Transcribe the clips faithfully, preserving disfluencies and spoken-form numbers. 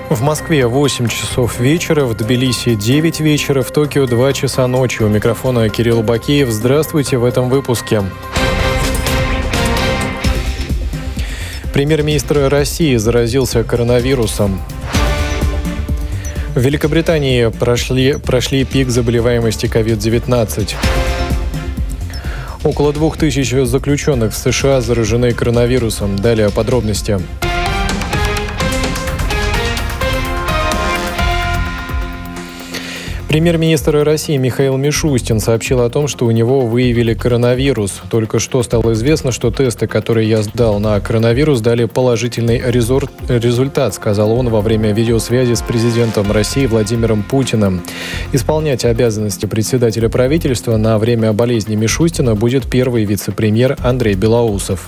В Москве восемь часов вечера, в Тбилиси девять вечера, в Токио два часа ночи. У микрофона Кирилл Бакеев. Здравствуйте в этом выпуске. Премьер-министр России заразился коронавирусом. В Великобритании прошли, прошли пик заболеваемости ковид девятнадцать. Около двух тысяч заключенных в США заражены коронавирусом. Далее подробности. Премьер-министр России Михаил Мишустин сообщил о том, что у него выявили коронавирус. Только что стало известно, что тесты, которые я сдал на коронавирус, дали положительный результат, сказал он во время видеосвязи с президентом России Владимиром Путиным. Исполнять обязанности председателя правительства на время болезни Мишустина будет первый вице-премьер Андрей Белоусов.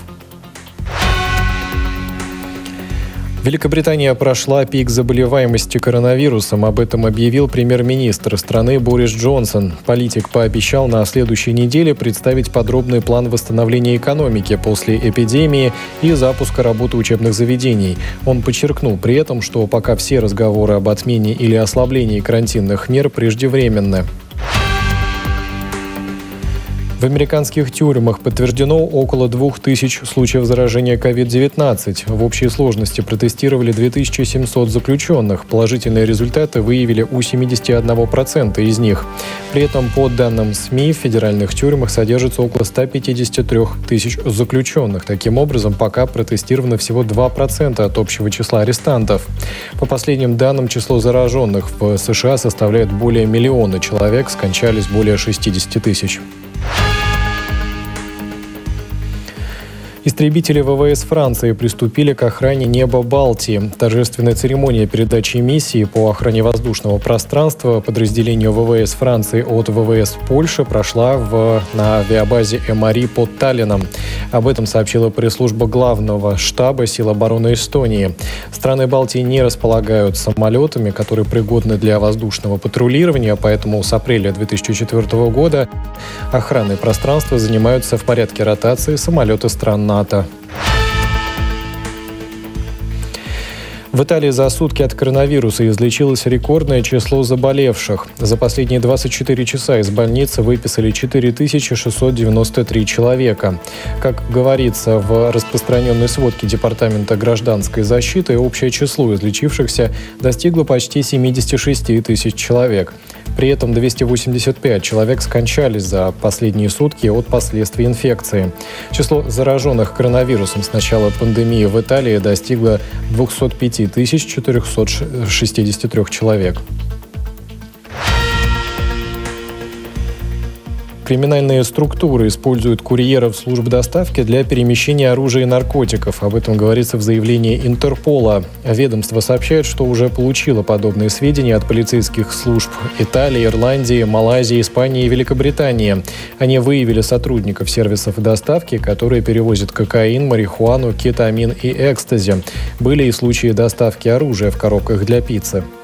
Великобритания прошла пик заболеваемости коронавирусом. Об этом объявил премьер-министр страны Борис Джонсон. Политик пообещал на следующей неделе представить подробный план восстановления экономики после эпидемии и запуска работы учебных заведений. Он подчеркнул при этом, что пока все разговоры об отмене или ослаблении карантинных мер преждевременны. В американских тюрьмах подтверждено около двух тысяч случаев заражения ковид девятнадцать. В общей сложности протестировали две тысячи семьсот заключенных. Положительные результаты выявили у семидесяти одного процента из них. При этом, по данным СМИ, в федеральных тюрьмах содержится около ста пятидесяти трёх тысяч заключенных. Таким образом, пока протестировано всего два процента от общего числа арестантов. По последним данным, число зараженных в США составляет более миллиона человек, скончались более шестидесяти тысяч. Истребители ВВС Франции приступили к охране неба Балтии. Торжественная церемония передачи миссии по охране воздушного пространства подразделению ВВС Франции от ВВС Польши прошла в, на авиабазе Эмари под Таллином. Об этом сообщила пресс-служба главного штаба сил обороны Эстонии. Страны Балтии не располагают самолетами, которые пригодны для воздушного патрулирования, поэтому с апреля две тысячи четвёртого года охраной пространства занимаются в порядке ротации самолеты стран НАТО. В Италии за сутки от коронавируса излечилось рекордное число заболевших. За последние двадцать четыре часа из больницы выписали четыре тысячи шестьсот девяносто три человека. Как говорится в распространенной сводке Департамента гражданской защиты, общее число излечившихся достигло почти семидесяти шести тысяч человек. При этом двести восемьдесят пять человек скончались за последние сутки от последствий инфекции. Число зараженных коронавирусом с начала пандемии в Италии достигло двухсот пяти тысяч четырехсот шестидесяти трёх человек. Криминальные структуры используют курьеров служб доставки для перемещения оружия и наркотиков. Об этом говорится в заявлении Интерпола. Ведомство сообщает, что уже получило подобные сведения от полицейских служб Италии, Ирландии, Малайзии, Испании и Великобритании. Они выявили сотрудников сервисов доставки, которые перевозят кокаин, марихуану, кетамин и экстази. Были и случаи доставки оружия в коробках для пиццы.